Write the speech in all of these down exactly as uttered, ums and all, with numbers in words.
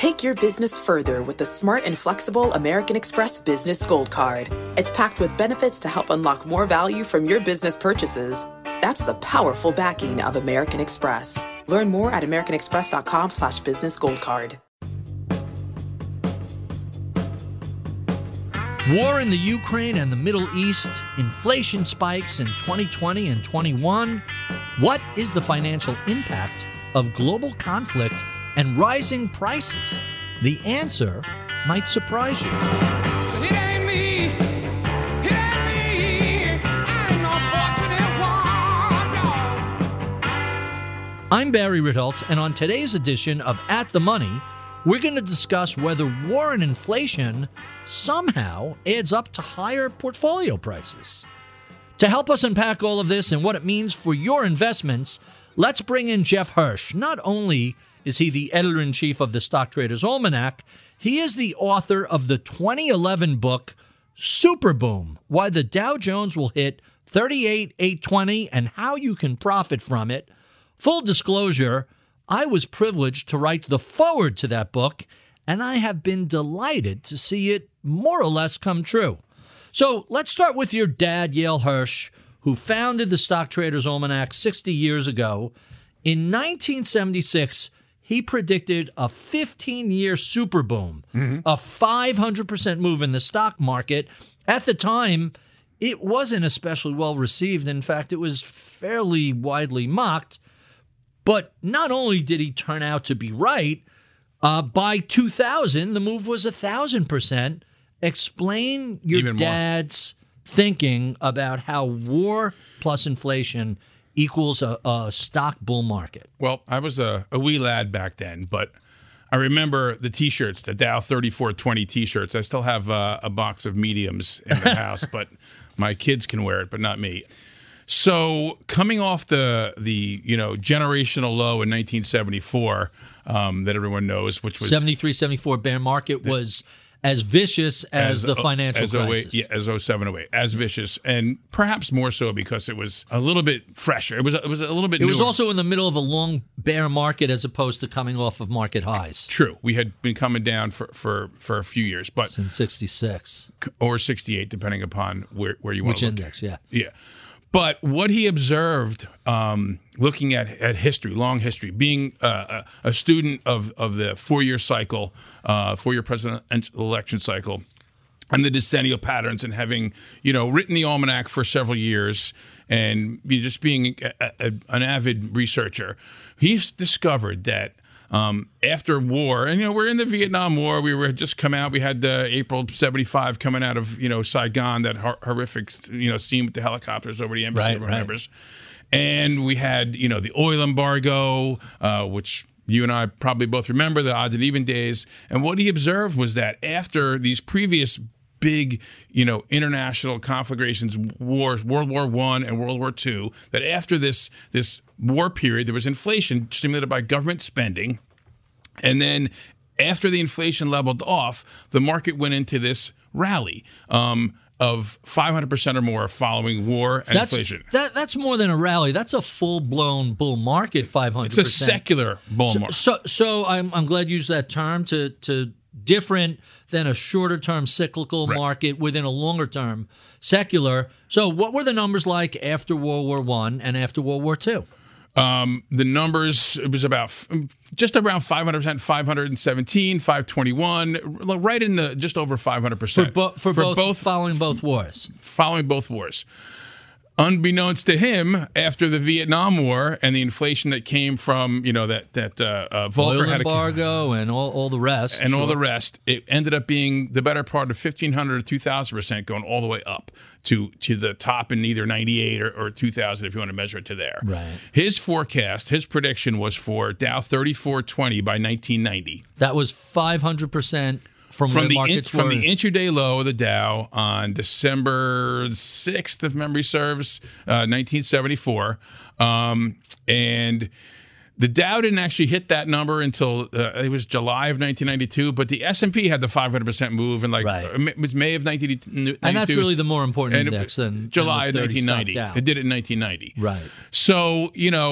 Take your business further with the smart and flexible American Express Business Gold Card. It's packed with benefits to help unlock more value from your business purchases. That's the powerful backing of American Express. Learn more at americanexpress.com slash business gold card. War in the Ukraine and the Middle East, inflation spikes in twenty twenty and twenty-one. What is the financial impact of global conflict and rising prices? The answer might surprise you. It ain't me. It ain't me. I'm no fortunate one, no. I'm Barry Ritholtz, and on today's edition of At the Money, we're going to discuss whether war and inflation somehow adds up to higher portfolio prices. To help us unpack all of this and what it means for your investments, let's bring in Jeff Hirsch. Not only is he the editor-in-chief of the Stock Traders Almanac, he is the author of the twenty eleven book, Super Boom, Why the Dow Jones Will Hit thirty-eight thousand eight hundred twenty and How You Can Profit From It. Full disclosure, I was privileged to write the foreword to that book, and I have been delighted to see it more or less come true. So let's start with your dad, Yale Hirsch, who founded the Stock Traders Almanac sixty years ago. In nineteen seventy-six, he predicted a fifteen-year super boom, mm-hmm. a five hundred percent move in the stock market. At the time, it wasn't especially well received. In fact, it was fairly widely mocked. But not only did he turn out to be right, uh, by two thousand, the move was one thousand percent. Explain your Even dad's more. thinking about how war plus inflation equals a, a stock bull market. Well, I was a, a wee lad back then, but I remember the T-shirts, the Dow thirty-four twenty T-shirts. I still have uh, a box of mediums in the house, but my kids can wear it, but not me. So coming off the the you know generational low in nineteen seventy-four um, that everyone knows, which was seventy-three seventy-four bear market, was as vicious as, as the financial as crisis. oh eight, yeah, as oh seven oh eight, as vicious, and perhaps more so because it was a little bit fresher. It was it was a little bit. It newer. was also in the middle of a long bear market as opposed to coming off of market highs. True, we had been coming down for for, for a few years, but since sixty-six or sixty-eight, depending upon where where you want which to look. index, yeah, yeah. But what he observed, um, looking at, at history, long history, being uh, a, a student of, of the four-year cycle, uh, four-year presidential election cycle, and the decennial patterns, and having you know written the almanac for several years, and just being a, a, an avid researcher, he's discovered that Um, after war, and you know we're in the Vietnam War. We were just come out. We had the April seventy-five coming out of you know Saigon, that hor- horrific you know scene with the helicopters over the embassy. Right, everyone remembers. right. And we had you know the oil embargo, uh, which you and I probably both remember, the odds and even days. And what he observed was that after these previous big, you know, international conflagrations, wars, World War One and World War Two, that after this this war period, there was inflation stimulated by government spending. And then after the inflation leveled off, the market went into this rally um, of five hundred percent or more following war and that's, inflation. That, that's more than a rally. That's a full-blown bull market, five hundred percent. It's a secular bull so, market. So, so I'm, I'm glad you used that term to to different than a shorter-term cyclical right. market within a longer-term secular. So what were the numbers like after World War One and after World War Two? Um, the numbers, it was about f- just around five hundred percent, five hundred seventeen, five twenty-one, right in the just over five hundred percent. For, bo- for, for both, both, following both wars. Following both wars. Unbeknownst to him, after the Vietnam War and the inflation that came from, you know, that that uh, uh, Volcker oil had embargo a, and all, all the rest. And sure. all the rest, it ended up being the better part of fifteen hundred or two thousand percent, going all the way up to, to the top in either ninety-eight or, or two thousand, if you want to measure it to there. Right. His forecast, his prediction was for Dow thirty-four twenty by nineteen ninety. That was five hundred percent. From, from the markets in, from were... the intraday low of the Dow on December sixth, if memory serves, uh, nineteen seventy-four, um, and the Dow didn't actually hit that number until uh, it was July of nineteen ninety-two. But the S and P had the five hundred percent move, and like right. it was May of nineteen ninety-two, and that's really the more important and index it, than July than of nineteen ninety. Dow. It did it in nineteen ninety. Right. So you know.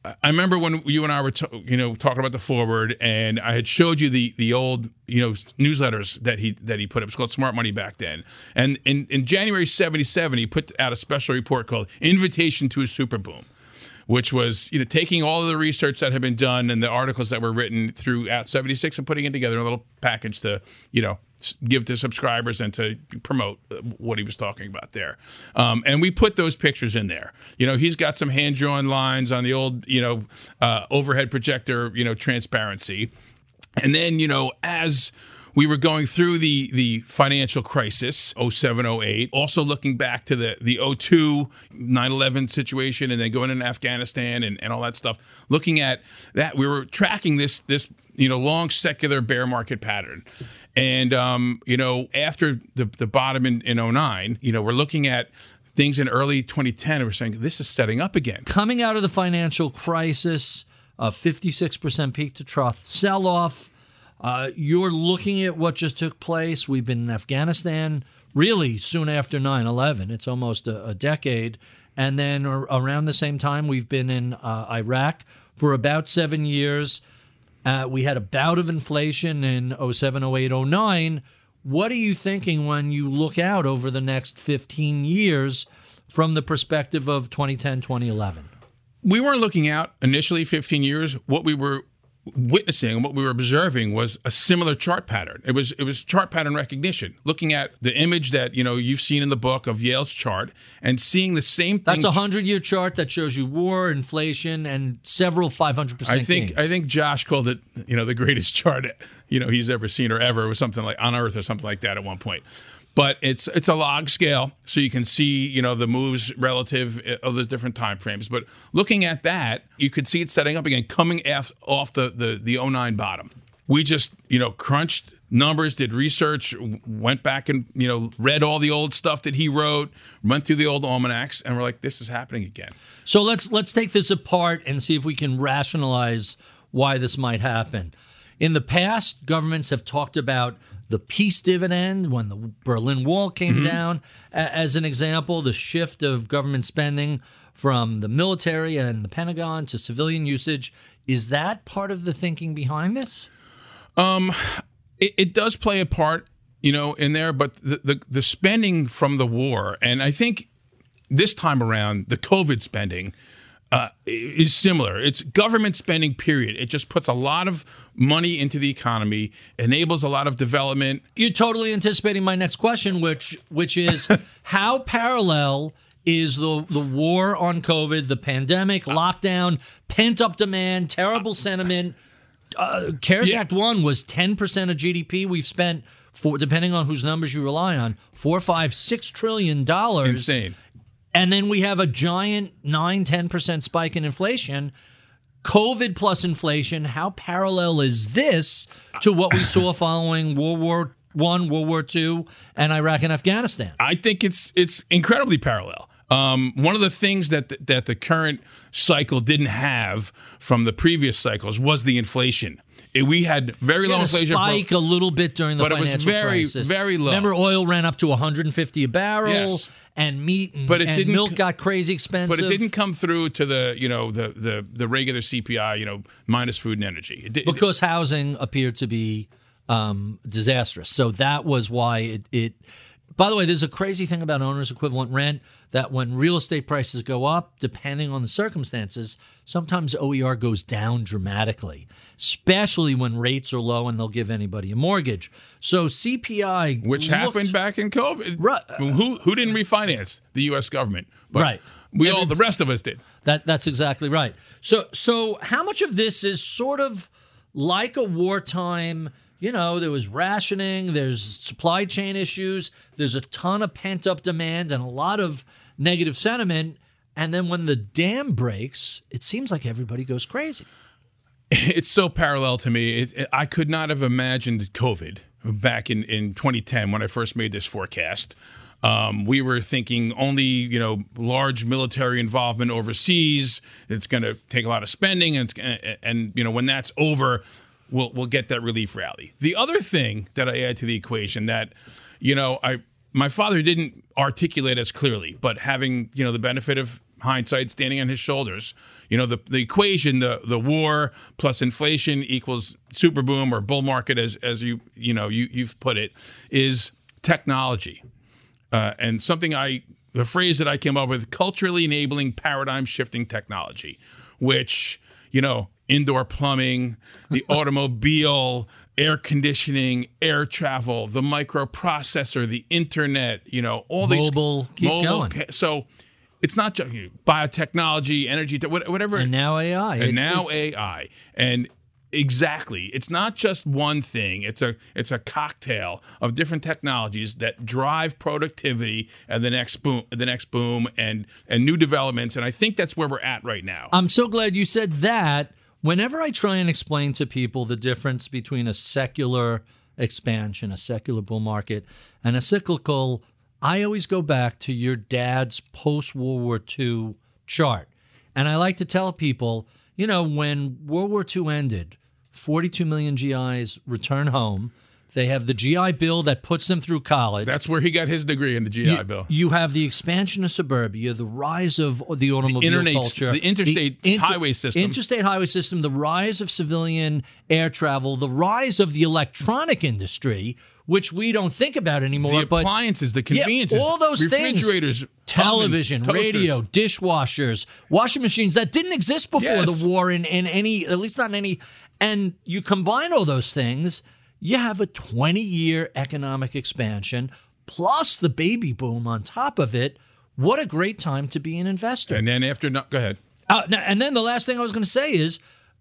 I remember when you and I were, t- you know, talking about the forward, and I had showed you the the old, you know, newsletters that he that he put up. It was called Smart Money back then. And in, in January seventy-seven, he put out a special report called "Invitation to a Super Boom," which was, you know, taking all of the research that had been done and the articles that were written throughout seventy-six and putting it together in a little package to, you know, give to subscribers and to promote what he was talking about there. Um, and we put those pictures in there. You know, he's got some hand-drawn lines on the old, you know, uh, overhead projector, you know, transparency. And then, you know, as we were going through the the financial crisis, oh seven, oh eight, also looking back to the, the oh two, nine eleven situation, and then going into Afghanistan and, and all that stuff, looking at that, we were tracking this, this you know, long secular bear market pattern. And, um, you know, after the, the bottom in, in oh nine, you know, we're looking at things in early twenty ten, and we're saying this is setting up again. Coming out of the financial crisis, a fifty-six percent peak to trough sell-off, uh, you're looking at what just took place. We've been in Afghanistan really soon after nine eleven. It's almost a, a decade. And then around the same time, we've been in uh, Iraq for about seven years. Uh, we had a bout of inflation in oh seven, oh eight, oh nine. What are you thinking when you look out over the next fifteen years from the perspective of twenty ten, twenty eleven? We weren't looking out initially fifteen years. What we were witnessing and what we were observing was a similar chart pattern. It was it was chart pattern recognition, looking at the image that, you know, you've seen in the book of Yale's chart and seeing the same thing. That's a hundred-year chart that shows you war, inflation, and several five hundred percent I think gains. I think Josh called it, you know, the greatest chart, you know, he's ever seen or ever. It was something like on Earth or something like that at one point. But it's it's a log scale, so you can see, you know, the moves relative of the different time frames. But looking at that, you could see it setting up again, coming off, off the, the, the oh nine bottom. We just, you know, crunched numbers, did research, went back and, you know, read all the old stuff that he wrote, went through the old almanacs, and we're like, this is happening again. So let's let's take this apart and see if we can rationalize why this might happen. In the past, governments have talked about the peace dividend when the Berlin Wall came mm-hmm. down. As an example, the shift of government spending from the military and the Pentagon to civilian usage. Is that part of the thinking behind this? Um, it, it does play a part, you know, in there, but the, the, the spending from the war, and I think this time around, the COVID spending Uh, is similar. It's government spending, period. It just puts a lot of money into the economy, enables a lot of development. You're totally anticipating my next question, which which is how parallel is the, the war on COVID, the pandemic, lockdown, pent-up demand, terrible sentiment. Uh, CARES yeah. Act one was ten percent of G D P. We've spent, for, depending on whose numbers you rely on, four, five, six trillion dollars. Insane. And then we have a giant nine, ten percent spike in inflation. COVID plus inflation, how parallel is this to what we saw following World War One, World War Two, and Iraq and Afghanistan? I think it's it's incredibly parallel. Um, one of the things that the, that the current cycle didn't have from the previous cycles was the inflation. It, we had very low inflation. Spike for, a little bit during the but financial it was very, crisis. very low. Remember, oil ran up to one hundred fifty a barrel. Yes. And meat and, but it and didn't, milk got crazy expensive. But it didn't come through to the, you know, the the, the regular C P I, you know, minus food and energy. It did, because housing appeared to be um, disastrous. So that was why it, it. By the way, there's a crazy thing about owner's equivalent rent that when real estate prices go up, depending on the circumstances, sometimes O E R goes down dramatically, especially when rates are low and they'll give anybody a mortgage. So C P I, which looked, happened back in COVID, right? Who who didn't refinance? The U S government, but right? We Every, all, the rest of us did. That that's exactly right. So so how much of this is sort of like a wartime? You know, there was rationing, there's supply chain issues, there's a ton of pent-up demand and a lot of negative sentiment. And then when the dam breaks, it seems like everybody goes crazy. It's so parallel to me. It, it, I could not have imagined COVID back in, in twenty ten when I first made this forecast. Um, we were thinking only, you know, large military involvement overseas. It's going to take a lot of spending. And, it's, and, you know, when that's over, We'll we'll get that relief rally. The other thing that I add to the equation that, you know, I my father didn't articulate as clearly, but having, you know, the benefit of hindsight standing on his shoulders. You know, the the equation, the the war plus inflation equals super boom or bull market, as as you you know you you've put it, is technology, uh, and something I the phrase that I came up with: culturally enabling paradigm shifting technology, which you know indoor plumbing, the automobile, air conditioning, air travel, the microprocessor, the internet, you know, all these Mobile, keep going. ca- So it's not just biotechnology, energy, te- what- whatever. And now A I. and It's- now it's- A I. And exactly, it's not just one thing. It's a it's a cocktail of different technologies that drive productivity and the next boom, the next boom, and and new developments. And I think that's where we're at right now. I'm so glad you said that. Whenever I try and explain to people the difference between a secular expansion, a secular bull market, and a cyclical, I always go back to your dad's post-World War Two chart. And I like to tell people, you know, when World War Two ended, forty-two million G Is return home. They have the G I Bill that puts them through college. That's where he got his degree in the G I You, Bill. you have the expansion of suburbia, the rise of the automobile internet- culture, the interstate highway system. interstate highway system, the rise of civilian air travel, the rise of the electronic industry, which we don't think about anymore. The but appliances, the yeah, conveniences, all those things, refrigerators, television, ovens, toasters. radio, dishwashers, washing machines that didn't exist before Yes. the war in, in any, at least not in any. And you combine all those things, you have a twenty-year economic expansion plus the baby boom on top of it. What a great time to be an investor. And then after, no, go ahead. Uh, now- and then the last thing I was going to say is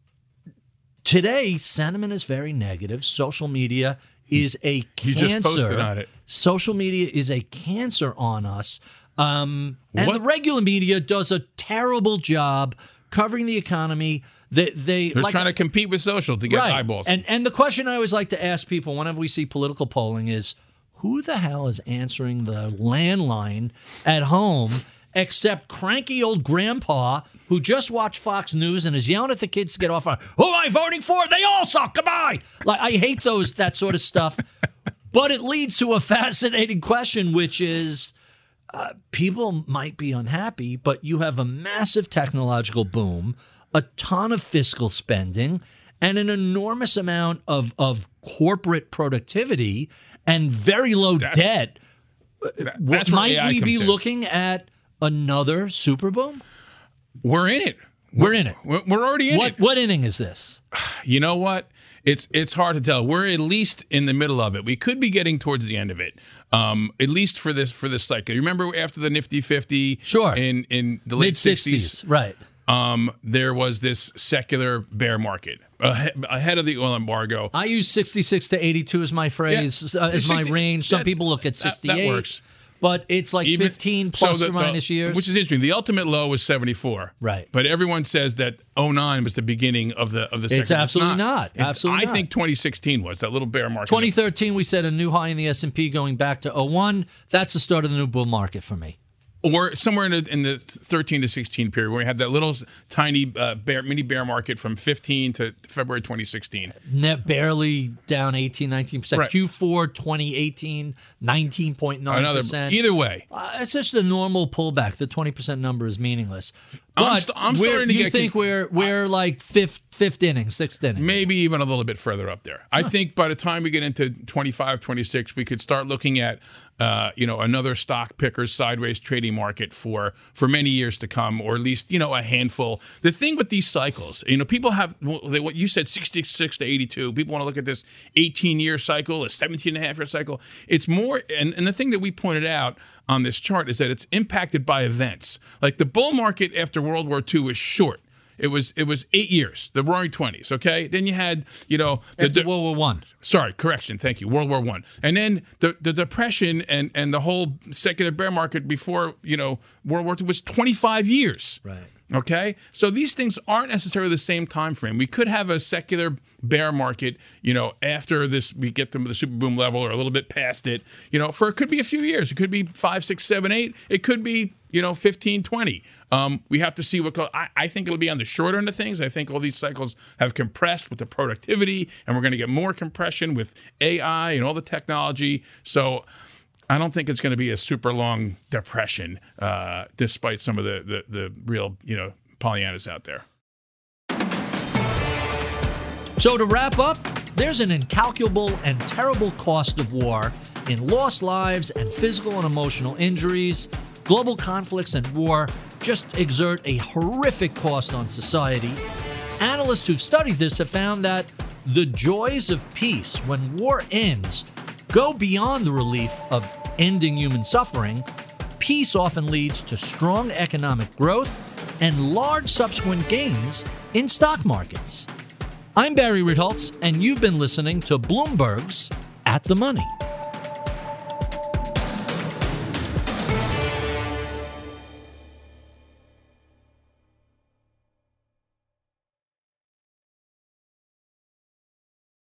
today, sentiment is very negative. Social media is a cancer. You just posted on it. Social media is a cancer on us. Um, and What? the regular media does a terrible job covering the economy. They, they, They're like, trying to compete with social to get right. eyeballs. And, and the question I always like to ask people whenever we see political polling is, who the hell is answering the landline at home except cranky old grandpa who just watched Fox News and is yelling at the kids to get off on, who am I voting for? They all suck. Goodbye. Like, I hate those, that sort of stuff. But it leads to a fascinating question, which is uh, people might be unhappy, but you have a massive technological boom, a ton of fiscal spending, and an enormous amount of, of corporate productivity and very low That's- debt. That- What, that's where might A I we be comes in. looking at another super boom? We're in it. We're in it. We're, we're already in What it. what inning is this? You know what? It's it's hard to tell. We're at least in the middle of it. We could be getting towards the end of it. Um, at least for this for this cycle. You remember after the Nifty fifty, Sure. in in the late Mid sixties, right? um, there was this secular bear market ahead, ahead of the oil embargo. I use sixty-six to eighty-two as my phrase, Yeah. uh, as my sixty range. Some that- people look at that- that sixty-eight. works. But it's like Even- fifteen so plus the- or minus the- years. Which is interesting. The ultimate low was seventy-four. Right. But everyone says that oh nine was the beginning of the of the It's second. absolutely not. It's- Absolutely I not. think twenty sixteen was that little bear market. twenty thirteen, we set a new high in the S and P going back to oh one. That's the start of the new bull market for me. Or somewhere in the, in the thirteen to sixteen period where we had that little tiny uh, bear, mini bear market from fifteen to February twenty sixteen. Net barely down eighteen, nineteen percent. Right. Q four twenty eighteen, nineteen point nine Another, percent. either way, Uh, it's just a normal pullback. The twenty percent number is meaningless. But I'm st- I'm we're- starting to you get think con- we're we're like fifth fifth inning, sixth inning. maybe even a little bit further up there. I think by the time we get into twenty-five, twenty-six, we could start looking at uh, you know another stock pickers sideways trading market for for many years to come, or at least you know a handful. The thing with these cycles, you know, people have what you said, sixty-six to eighty-two. People want to look at this eighteen-year cycle, a seventeen and a half year cycle. It's more, and, and the thing that we pointed out on this chart is that it's impacted by events. Like the bull market after World War Two was short. It was it was eight years, the Roaring Twenties. Okay, then you had you know the, After the- World War One. Sorry, correction. Thank you. World War One, and then the, the depression and, and the whole secular bear market before you know World War Two was twenty-five years. Right. Okay, so these things aren't necessarily the same time frame. We could have a secular bear market, you know, after this we get to the super boom level or a little bit past it. You know, for it could be a few years. It could be five, six, seven, eight. It could be you know fifteen, twenty. Um, we have to see what go- I, I think it'll be on the shorter end of things. I think all these cycles have compressed with the productivity, and we're going to get more compression with A I and all the technology. So I don't think it's going to be a super long depression, uh, despite some of the, the the real, you know, Pollyannas out there. So to wrap up, there's an incalculable and terrible cost of war in lost lives and physical and emotional injuries. Global conflicts and war just exert a horrific cost on society. Analysts who've studied this have found that the joys of peace when war ends go beyond the relief of ending human suffering. Peace often leads to strong economic growth and large subsequent gains in stock markets. I'm Barry Ritholtz, and you've been listening to Bloomberg's At the Money.